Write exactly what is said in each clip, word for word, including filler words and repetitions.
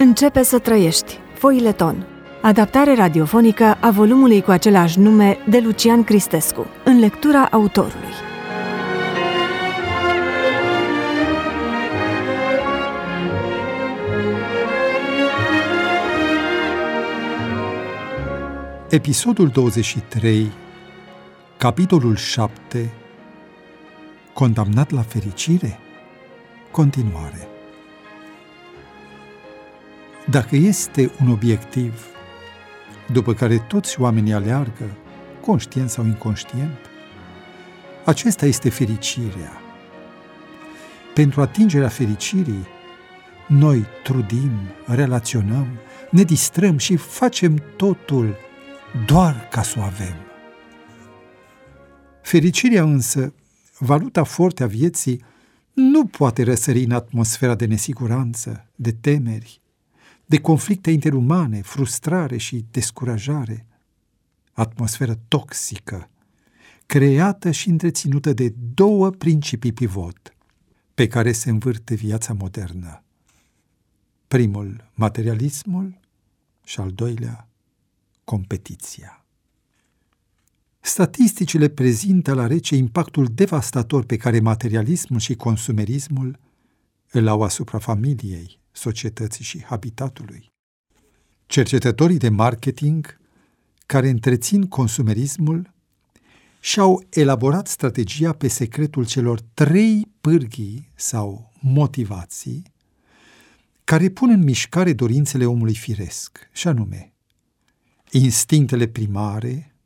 Începe să trăiești. Foile ton. Adaptare radiofonică a volumului cu același nume de Lucian Cristescu, în lectura autorului. Episodul douăzeci și trei, capitolul șapte, condamnat la fericire? Continuare. Dacă este un obiectiv după care toți oamenii aleargă, conștient sau inconștient, acesta este fericirea. Pentru atingerea fericirii, noi trudim, relaționăm, ne distrăm și facem totul doar ca să o avem. Fericirea însă, valuta forte a vieții, nu poate răsări în atmosfera de nesiguranță, de temeri, de conflicte interumane, frustrare și descurajare, atmosferă toxică, creată și întreținută de două principii pivot pe care se învârte viața modernă. Primul, materialismul, și al doilea, competiția. Statisticile prezintă la rece impactul devastator pe care materialismul și consumerismul îl au asupra familiei, societății și habitatului. Cercetătorii de marketing care întrețin consumerismul și-au elaborat strategia pe secretul celor trei pârghii sau motivații care pun în mișcare dorințele omului firesc, și anume instinctele primare,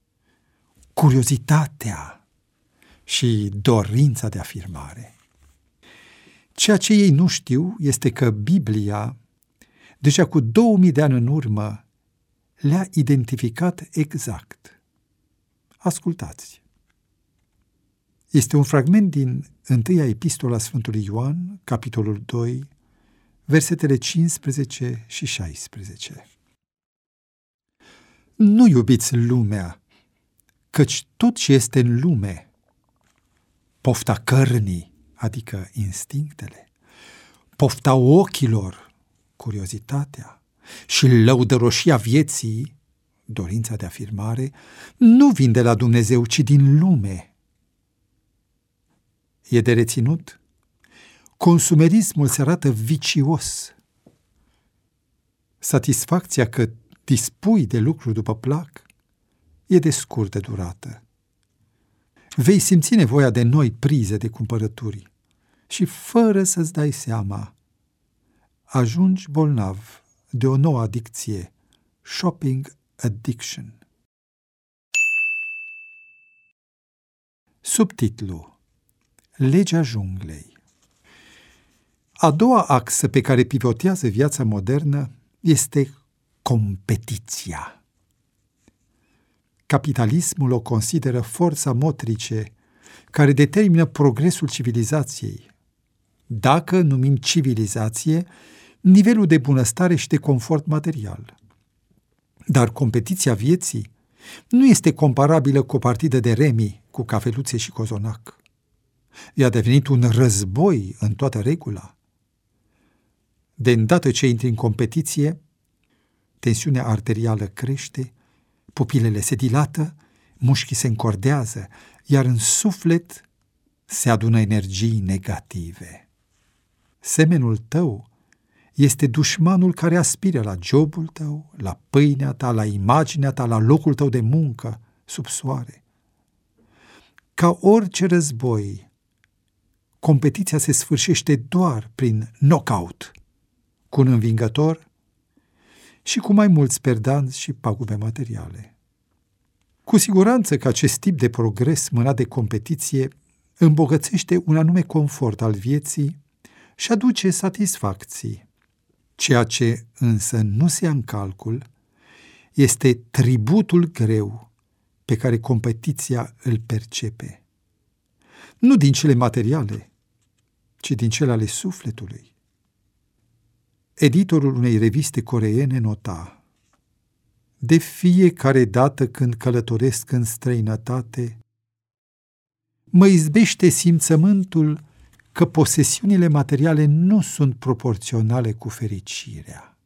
curiozitatea și dorința de afirmare. Ceea ce ei nu știu este că Biblia, deja cu două mii de ani în urmă, le-a identificat exact. Ascultați! Este un fragment din întâia epistola Sfântului Ioan, capitolul doi, versetele cincisprezece și șaisprezece. Nu iubiți lumea, căci tot ce este în lume, pofta cărnii, adică instinctele, pofta ochilor, curiozitatea, și lăudăroșia vieții, dorința de afirmare, nu vin de la Dumnezeu, ci din lume. E de reținut? Consumerismul se arată vicios. Satisfacția că dispui de lucruri după plac e de scurtă durată. Vei simți nevoia de noi prize de cumpărături și, fără să-ți dai seama, ajungi bolnav de o nouă adicție, shopping addiction. Subtitlu: Legea junglei. A doua axă pe care pivotează viața modernă este competiția. Capitalismul o consideră forța motrice care determină progresul civilizației. Dacă numim civilizație nivelul de bunăstare și de confort material. Dar competiția vieții nu este comparabilă cu o partidă de remi cu cafeluțe și cozonac. Ea a devenit un război în toată regula. De îndată ce intri în competiție, tensiunea arterială crește, pupilele se dilată, mușchii se încordează, iar în suflet se adună energii negative. Semenul tău este dușmanul care aspiră la jobul tău, la pâinea ta, la imaginea ta, la locul tău de muncă sub soare. Ca orice război, competiția se sfârșește doar prin knockout, cu un învingător și cu mai mulți perdanți și pagube materiale. Cu siguranță că acest tip de progres mânat de competiție îmbogățește un anume confort al vieții și aduce satisfacții. Ceea ce însă nu se ia în calcul este tributul greu pe care competiția îl percepe. Nu din cele materiale, ci din cele ale sufletului. Editorul unei reviste coreene nota: de fiecare dată când călătoresc în străinătate, mă izbește simțământul că posesiunile materiale nu sunt proporționale cu fericirea.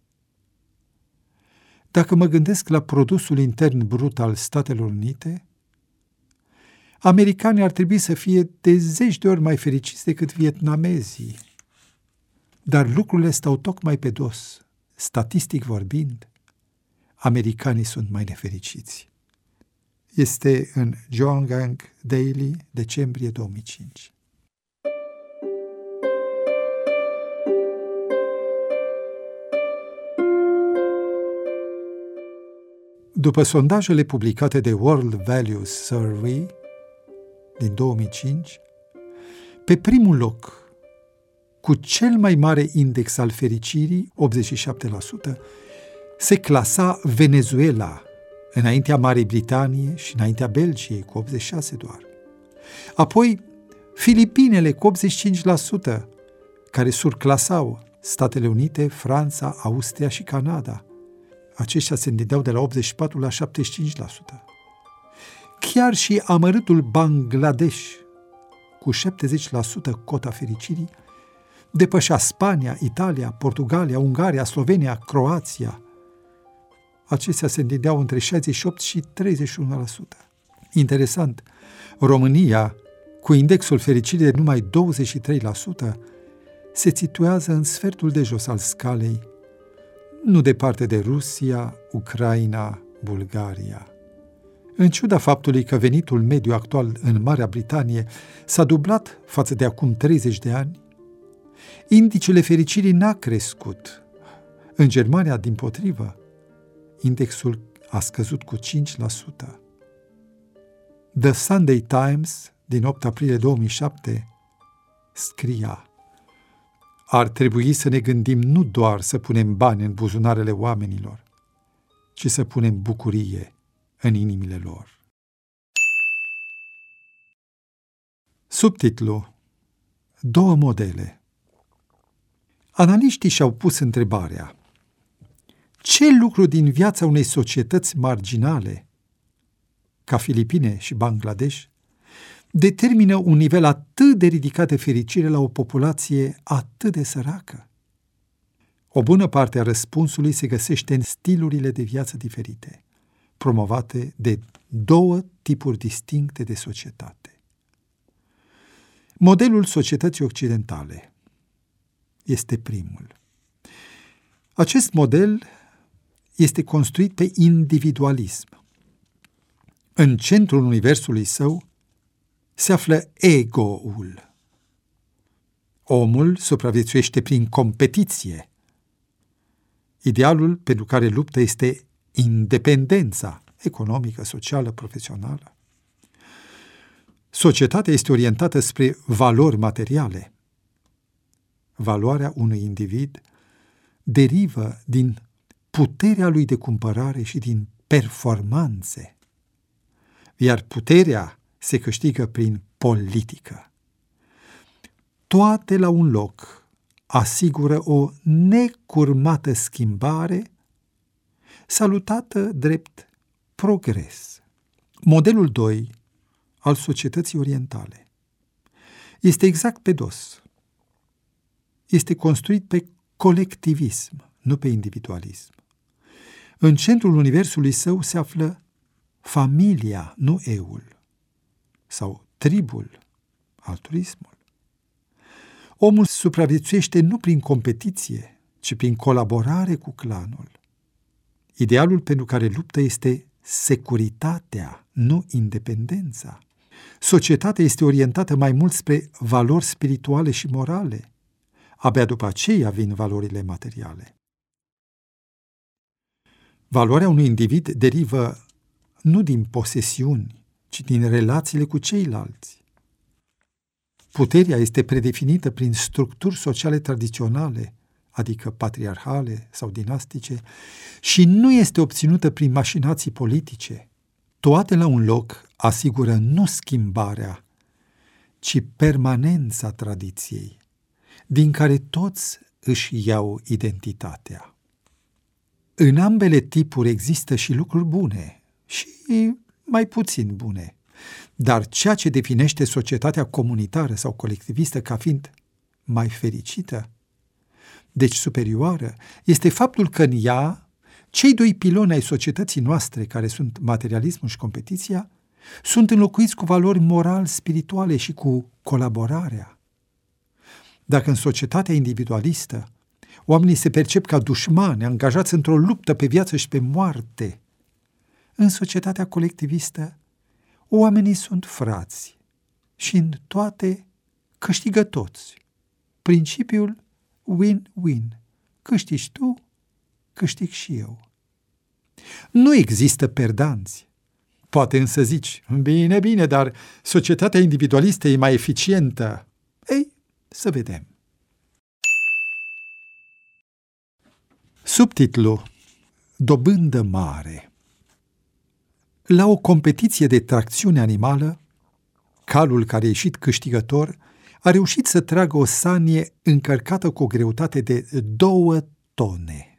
Dacă mă gândesc la produsul intern brut al Statelor Unite, americanii ar trebui să fie de zeci de ori mai fericiți decât vietnamezii. Dar lucrurile stau tocmai pe dos. Statistic vorbind, americanii sunt mai nefericiți. Este în Zhonggang Daily, decembrie două mii cinci. După sondajele publicate de World Values Survey din două mii cinci, pe primul loc, cu cel mai mare index al fericirii, optzeci și șapte la sută, se clasa Venezuela, înaintea Marii Britanie și înaintea Belgiei, cu optzeci și șase doar. Apoi, Filipinele, cu optzeci și cinci la sută, care surclasau Statele Unite, Franța, Austria și Canada. Aceștia se îndedeau de la optzeci și patru la șaptezeci și cinci la sută. Chiar și amărâtul Bangladesh, cu șaptezeci la sută cota fericirii, depășea Spania, Italia, Portugalia, Ungaria, Slovenia, Croația. Acestea se îndedeau între șaizeci și opt și treizeci și unu la sută. Interesant, România, cu indexul fericirii de numai douăzeci și trei la sută, se situează în sfertul de jos al scalei, nu departe de Rusia, Ucraina, Bulgaria. În ciuda faptului că venitul mediu actual în Marea Britanie s-a dublat față de acum treizeci de ani, indicele fericirii n-a crescut. În Germania, dimpotrivă, indexul a scăzut cu cinci la sută. The Sunday Times, din opt aprilie două mii șapte, scria: ar trebui să ne gândim nu doar să punem bani în buzunarele oamenilor, ci să punem bucurie în inimile lor. Subtitlu: Două modele. Analiștii și-au pus întrebarea: ce lucru din viața unei societăți marginale, ca Filipine și Bangladesh, determină un nivel atât de ridicat de fericire la o populație atât de săracă? O bună parte a răspunsului se găsește în stilurile de viață diferite, promovate de două tipuri distincte de societate. Modelul societății occidentale este primul. Acest model este construit pe individualism. În centrul universului său se află ego-ul. Omul supraviețuiește prin competiție. Idealul pentru care luptă este independența economică, socială, profesională. Societatea este orientată spre valori materiale. Valoarea unui individ derivă din puterea lui de cumpărare și din performanțe, iar puterea se câștigă prin politică. Toate la un loc asigură o necurmată schimbare salutată drept progres. Modelul doi al societății orientale este exact pe dos. Este construit pe colectivism, nu pe individualism. În centrul universului său se află familia, nu eul, sau tribul, altruismul. Omul supraviețuiește nu prin competiție, ci prin colaborare cu clanul. Idealul pentru care luptă este securitatea, nu independența. Societatea este orientată mai mult spre valori spirituale și morale. Abia după aceea vin valorile materiale. Valoarea unui individ derivă nu din posesiuni, ci din relațiile cu ceilalți. Puterea este predefinită prin structuri sociale tradiționale, adică patriarhale sau dinastice, și nu este obținută prin mașinații politice. Toate la un loc asigură nu schimbarea, ci permanența tradiției, din care toți își iau identitatea. În ambele tipuri există și lucruri bune și mai puțin bune, dar ceea ce definește societatea comunitară sau colectivistă ca fiind mai fericită? Deci superioară este faptul că în ea, cei doi piloni ai societății noastre, care sunt materialismul și competiția, sunt înlocuiți cu valori moral-spirituale și cu colaborarea. Dacă în societatea individualistă oamenii se percep ca dușmani, angajați într-o luptă pe viață și pe moarte, în societatea colectivistă oamenii sunt frați și în toate câștigă toți. Principiul win-win. Câștigi tu, câștig și eu. Nu există perdanți. Poate însă zici, bine, bine, dar societatea individualistă e mai eficientă. Ei, să vedem. Subtitlu: Dobândă mare. La o competiție de tracțiune animală, calul care a ieșit câștigător a reușit să tragă o sanie încărcată cu o greutate de două tone.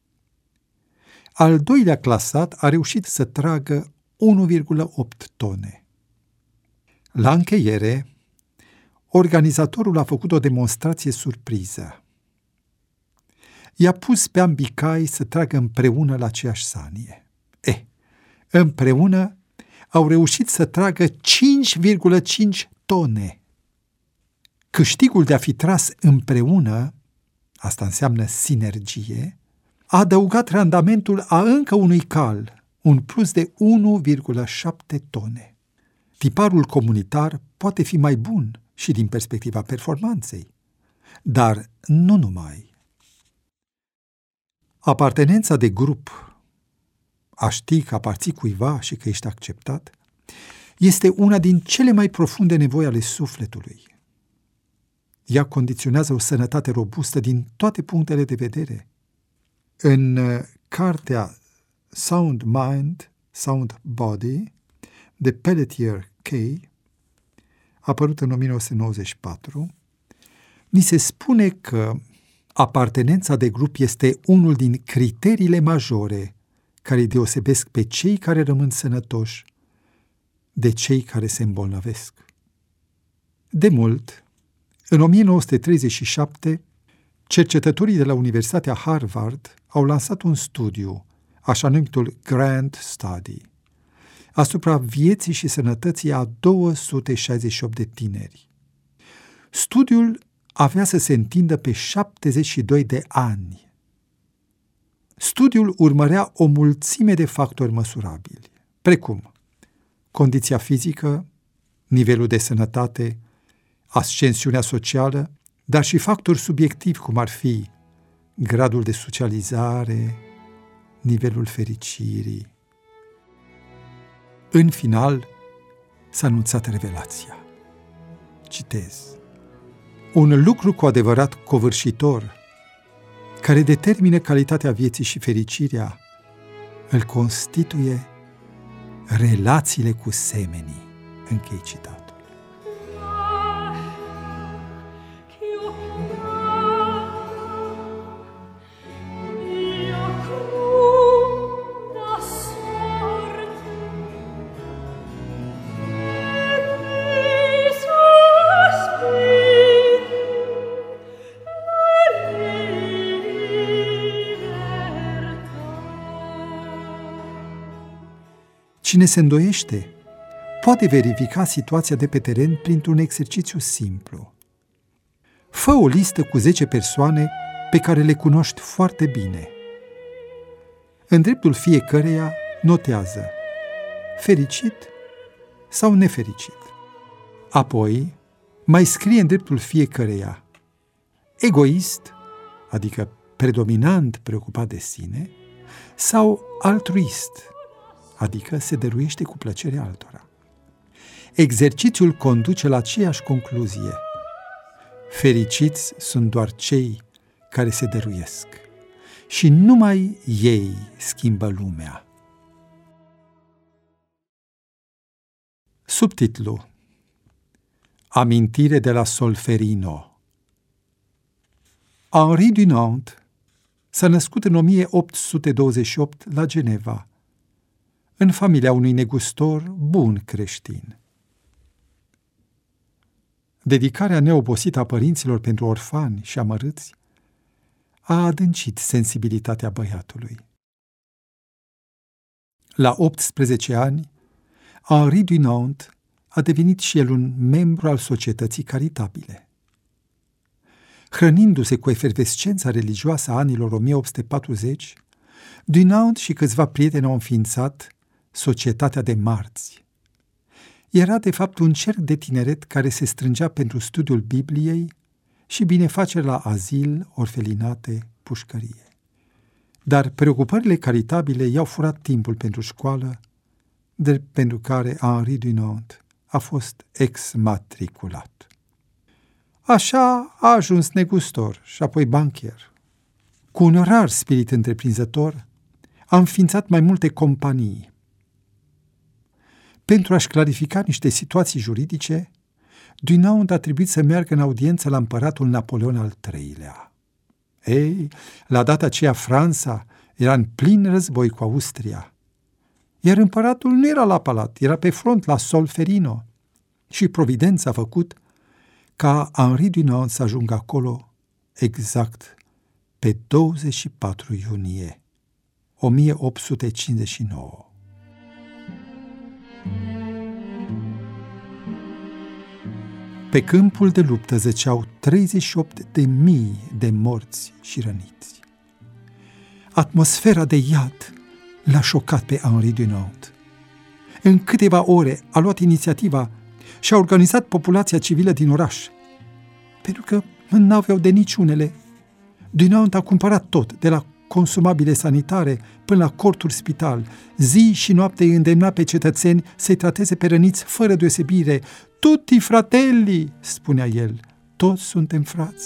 Al doilea clasat a reușit să tragă unu virgulă opt tone. La încheiere, organizatorul a făcut o demonstrație surpriză. I-a pus pe ambii cai să tragă împreună la aceeași sanie. E, împreună au reușit să tragă cinci virgulă cinci tone. Câștigul de a fi tras împreună, asta înseamnă sinergie, a adăugat randamentul a încă unui cal, un plus de unu virgulă șapte tone. Tiparul comunitar poate fi mai bun și din perspectiva performanței, dar nu numai. Apartenența de grup, a ști că aparții cuiva și că ești acceptat, este una din cele mai profunde nevoi ale sufletului. Ea condiționează o sănătate robustă din toate punctele de vedere. În cartea Sound Mind, Sound Body, de Pelletier Kay, apărută în o mie nouă sute nouăzeci și patru, ni se spune că apartenența de grup este unul din criteriile majore care îi deosebesc pe cei care rămân sănătoși de cei care se îmbolnăvesc. De mult, în o mie nouă sute treizeci și șapte, cercetătorii de la Universitatea Harvard au lansat un studiu, așa numitul Grand Study, asupra vieții și sănătății a două sute șaizeci și opt de tineri. Studiul avea să se întindă pe șaptezeci și doi de ani. Studiul urmărea o mulțime de factori măsurabili, precum condiția fizică, nivelul de sănătate, ascensiunea socială, dar și factori subiectivi, cum ar fi gradul de socializare, nivelul fericirii. În final, s-a anunțat revelația. Citez. Un lucru cu adevărat covârșitor, care determină calitatea vieții și fericirea, îl constituie relațiile cu semenii. Închei citatul. Cine se îndoiește poate verifica situația de pe teren printr-un exercițiu simplu. Fă o listă cu zece persoane pe care le cunoști foarte bine. În dreptul fiecăreia notează fericit sau nefericit. Apoi mai scrie în dreptul fiecăreia egoist, adică predominant preocupat de sine, sau altruist, adică se dăruiește cu plăcere altora. Exercițiul conduce la aceeași concluzie. Fericiți sunt doar cei care se dăruiesc și numai ei schimbă lumea. Subtitlu: Amintire de la Solferino. Henri Dunant s-a născut în o mie opt sute douăzeci și opt la Geneva, în familia unui negustor bun creștin. dedicarea neobosită a părinților pentru orfani și amărâți a adâncit sensibilitatea băiatului. La optsprezece ani, Henri Dunant a devenit și el un membru al societății caritabile. Hrănindu-se cu efervescența religioasă a anilor o mie opt sute patruzeci, Dunant și câțiva prieteni au înființat Societatea de Marți. Era de fapt un cerc de tineret care se strângea pentru studiul Bibliei și binefaceri la azil, orfelinate, pușcărie. Dar preocupările caritabile i-au furat timpul pentru școală, de pentru care Henri Dunant a fost exmatriculat. Așa a ajuns negustor și apoi bancher. Cu un rar spirit întreprinzător, a înființat mai multe companii. Pentru a-și clarifica niște situații juridice, Dunant a trebuit să meargă în audiență la împăratul Napoleon al treilea. Ei, la data aceea Franța era în plin război cu Austria, iar împăratul nu era la palat, era pe front la Solferino și providența a făcut ca Henri Dunant să ajungă acolo exact pe douăzeci și patru iunie o mie opt sute cincizeci și nouă. Pe câmpul de luptă zăceau treizeci și opt de mii de morți și răniți. Atmosfera de iad l-a șocat pe Henri Dunant. În câteva ore a luat inițiativa și a organizat populația civilă din oraș. Pentru că n-aveau de niciunele, Dunant a cumpărat tot, de la consumabile sanitare până la corturi spital. Zi și noapte îi îndemna pe cetățeni să-i trateze pe răniți fără deosebire. Tutti fratelli, spunea el, toți suntem frați.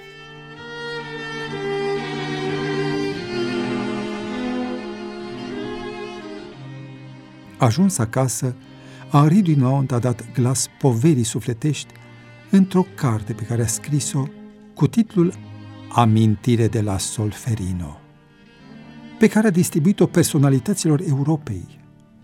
Ajuns acasă, Henri Dunant a dat glas poverii sufletești într-o carte pe care a scris-o cu titlul Amintire de la Solferino, pe care a distribuit-o personalităților Europei.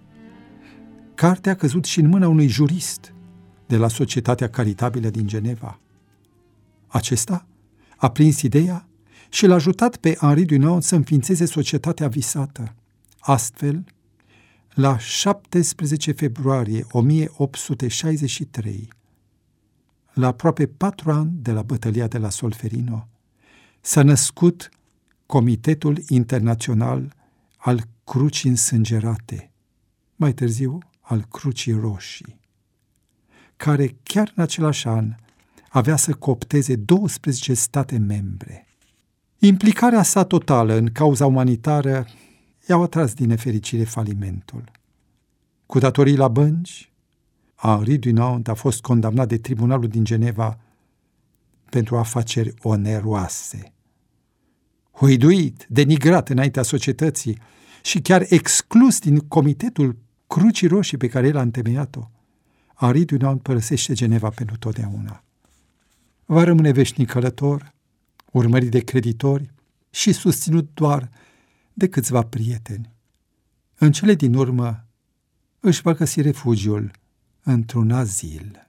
Cartea a căzut și în mâna unui jurist de la Societatea Caritabilă din Geneva. Acesta a prins ideea și l-a ajutat pe Henri Dunant să înființeze societatea visată. Astfel, la șaptesprezece februarie o mie opt sute șaizeci și trei, la aproape patru ani de la bătălia de la Solferino, s-a născut Comitetul Internațional al Crucii Însângerate, mai târziu al Crucii Roșii, care chiar în același an avea să coopteze douăsprezece state membre. Implicarea sa totală în cauza umanitară i-au atras din nefericire falimentul. Cu datorii la bănci, Henri Dunant a fost condamnat de tribunalul din Geneva pentru afaceri oneroase. Huiduit, denigrat înaintea societății și chiar exclus din Comitetul Crucii Roșii pe care el a întemeiat-o, Henri Dunant părăsește Geneva pentru totdeauna. Va rămâne veșnic călător, urmărit de creditori și susținut doar de câțiva prieteni. În cele din urmă își va găsi refugiul într-un azil.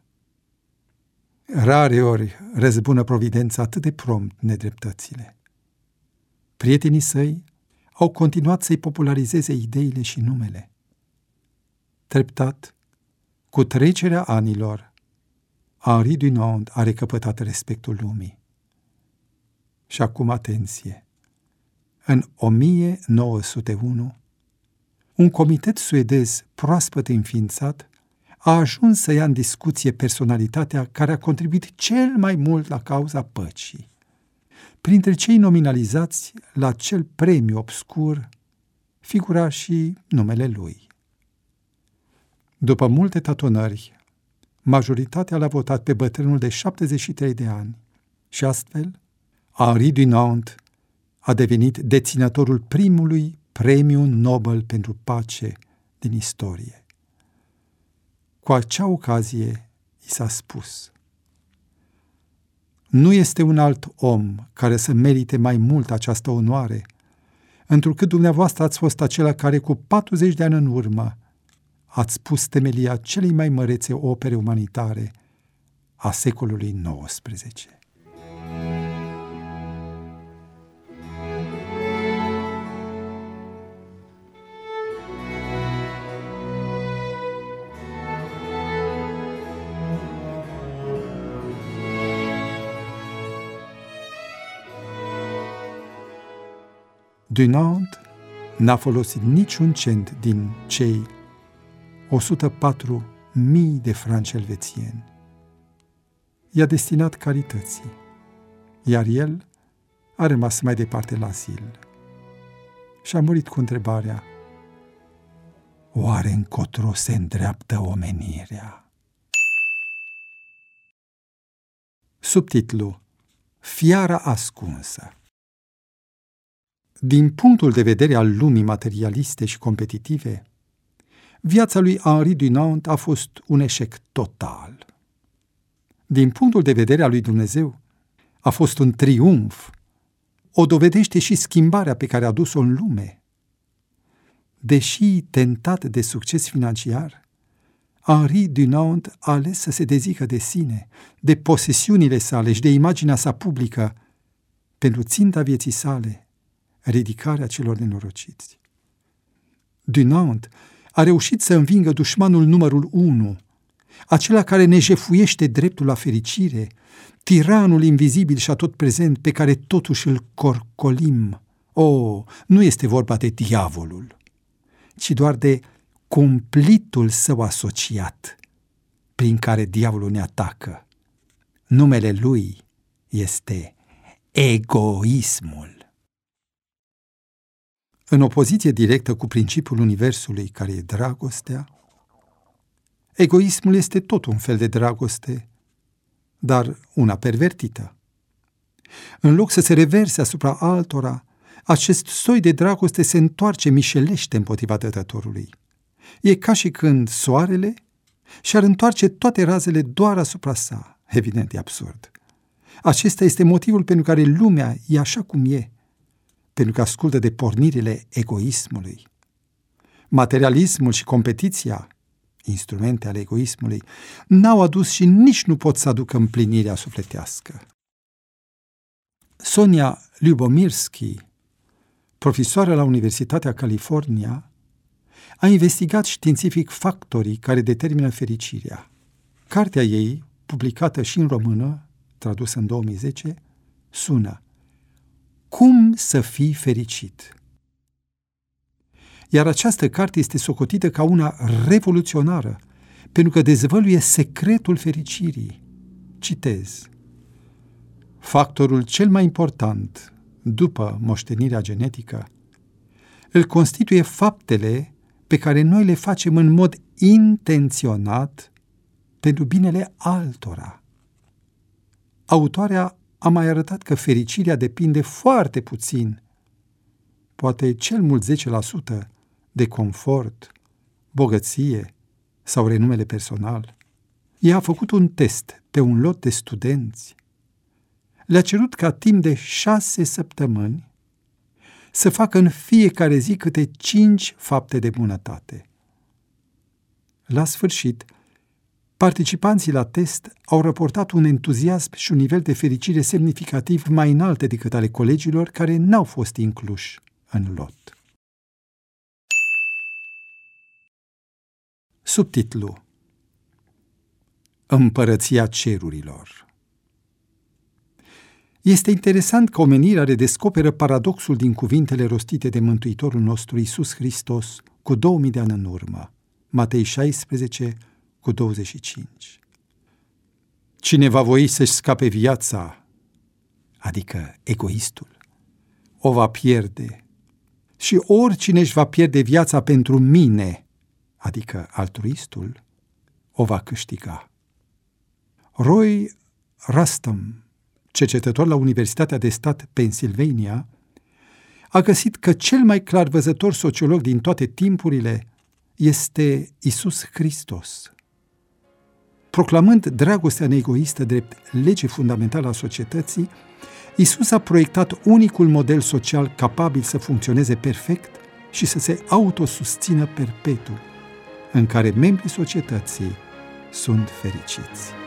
Rare ori răzbună providența atât de prompt nedreptățile. Prietenii săi au continuat să-i popularizeze ideile și numele. Treptat, cu trecerea anilor, Henri Dunant a recăpătat respectul lumii. Și acum atenție! În o mie nouă sute unu, un comitet suedez proaspăt înființat a ajuns să ia în discuție personalitatea care a contribuit cel mai mult la cauza păcii. Printre cei nominalizați la acel premiu obscur figura și numele lui. După multe tatonări, majoritatea l-a votat pe bătrânul de șaptezeci și trei de ani și astfel Henri Dunant a devenit deținătorul primului premiu Nobel pentru pace din istorie. Cu acea ocazie i s-a spus: nu este un alt om care să merite mai mult această onoare, întrucât dumneavoastră ați fost acela care cu patruzeci de ani în urmă ați pus temelia celei mai mărețe opere umanitare a secolului nouăsprezece. Dunant n-a folosit niciun cent din cei o sută patru mii de franci elvețieni. I-a destinat carității, iar el a rămas mai departe la azil. Și a murit cu întrebarea: oare încotro se îndreaptă omenirea? Subtitlu: Fiara ascunsă. Din punctul de vedere al lumii materialiste și competitive, viața lui Henri Dunant a fost un eșec total. Din punctul de vedere al lui Dumnezeu, a fost un triumf. O dovedește și schimbarea pe care a dus-o în lume. Deși tentat de succes financiar, Henri Dunant a ales să se dezică de sine, de posesiunile sale și de imaginea sa publică, pentru ținta vieții sale, ridicarea celor nenorociți. Dunant a reușit să învingă dușmanul numărul unu, acela care ne jefuiește dreptul la fericire, tiranul invizibil și atot prezent pe care totuși îl corcolim. O, nu este vorba de diavolul, ci doar de cumplitul său asociat prin care diavolul ne atacă. Numele lui este egoismul. În opoziție directă cu principiul universului, care e dragostea, egoismul este tot un fel de dragoste, dar una pervertită. În loc să se reverse asupra altora, acest soi de dragoste se întoarce mișelește împotriva dătătorului. E ca și când soarele și-ar întoarce toate razele doar asupra sa. Evident, e absurd. Acesta este motivul pentru care lumea e așa cum e, pentru că ascultă de pornirile egoismului. Materialismul și competiția, instrumente ale egoismului, n-au adus și nici nu pot să aducă împlinirea sufletească. Sonia Lyubomirsky, profesoară la Universitatea California, a investigat științific factorii care determină fericirea. Cartea ei, publicată și în română, tradusă în două mii zece, sună Cum să fii fericit? Iar această carte este socotită ca una revoluționară, pentru că dezvăluie secretul fericirii. Citez: factorul cel mai important, după moștenirea genetică, îl constituie faptele pe care noi le facem în mod intenționat pentru binele altora. Autoarea a mai arătat că fericirea depinde foarte puțin, poate cel mult zece la sută, de confort, bogăție sau renumele personal. Ea a făcut un test pe un lot de studenți. Le-a cerut ca timp de șase săptămâni să facă în fiecare zi câte cinci fapte de bunătate. La sfârșit, participanții la test au raportat un entuziasm și un nivel de fericire semnificativ mai înalte decât ale colegilor care n-au fost incluși în lot. Subtitlu: Împărăția cerurilor. Este interesant că omenirea redescoperă paradoxul din cuvintele rostite de Mântuitorul nostru Iisus Hristos cu două mii de ani în urmă, Matei șaisprezece, cu douăzeci și cinci. Cine va voi să-și scape viața, adică egoistul, o va pierde, și oricine își va pierde viața pentru mine, adică altruistul, o va câștiga. Roy Rustam, cercetător la Universitatea de Stat Pennsylvania, a găsit că cel mai clar văzător sociolog din toate timpurile este Iisus Hristos. Proclamând dragostea neegoistă drept lege fundamentală a societății, Iisus a proiectat unicul model social capabil să funcționeze perfect și să se autosusțină perpetu, în care membrii societății sunt fericiți.